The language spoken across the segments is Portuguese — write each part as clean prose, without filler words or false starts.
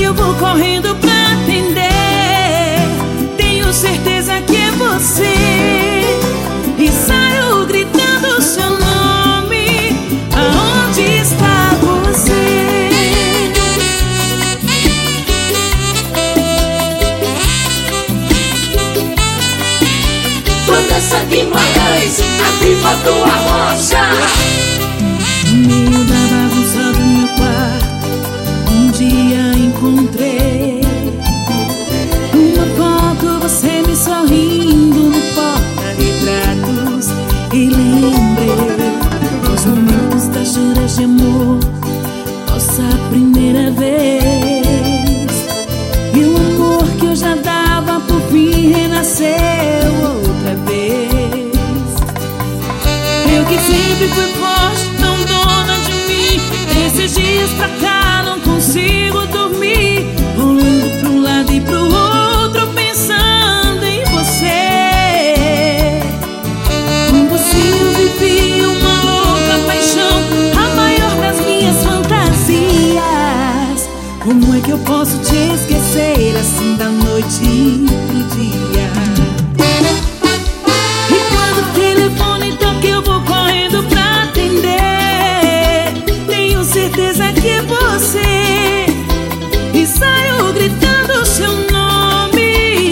eu vou correndo pra atender. Tenho certeza que é você, e saio gritando seu nome. Aonde está você? Vanessa Guimarães, a diva do Arrocha. No meio da bagunça do meu quarto, um dia encontrei uma foto, você me sorrindo no porta-retratos. E lembrei dos momentos das juras de amor, nossa primeira vez. E o amor que eu já dava por fim renasceu outra vez. Eu que sempre fui forte, tão dona de mim, esses dias pra cá não consigo dormir, rolando pra um lado e pro outro, pensando em você. Com você eu vivi uma louca paixão, a maior das minhas fantasias. Como é que eu posso te esquecer assim da noite pro dia? E quando o telefone toca eu vou correndo pra atender. Tenho certeza que é você, e saio gritando seu nome.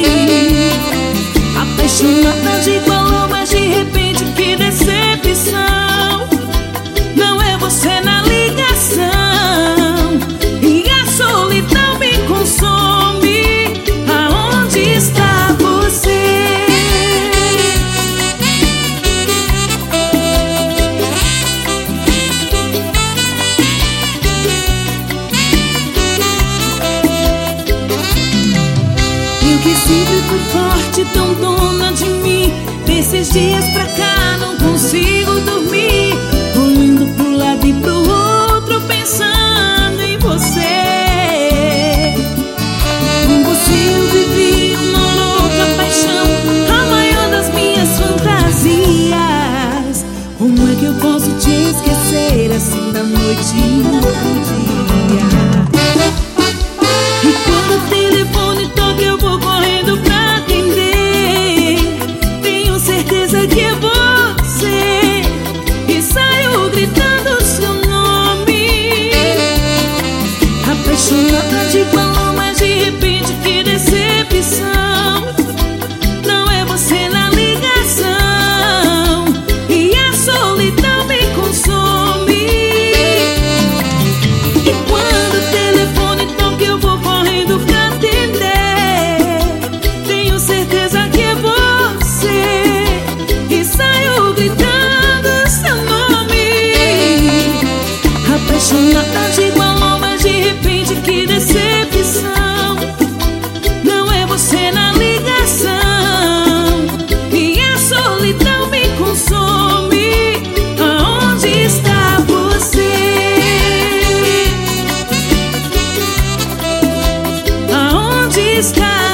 Apaixonada de igual, mas de repente que decepção. Não é você na ligação, e a solidão me consome. Aonde está você? Eu que sempre fui forte, tão dona de mim, desses dias pra cá não consigo dormir, rolando pro lado e pro outro, pensando em você. Com você eu vivi uma louca paixão, a maior das minhas fantasias. Como é que eu posso te esquecer assim da noite pro dia? E quando o telefone toca eu vou correndo pra atender. Tenho certeza que é você, e saio gritando seu nome. Apaixonada de igual, mas de repente que decepção. Não é você na ligação, e a solidão me consome. E quando o telefone toca eu vou correndo pra atender. Tenho certeza que é você, e saio gritando seu nome. Apaixonada de igual, mas de repente que decepção. Não é você na ligação, e a solidão me consome. Aonde está você? Aonde está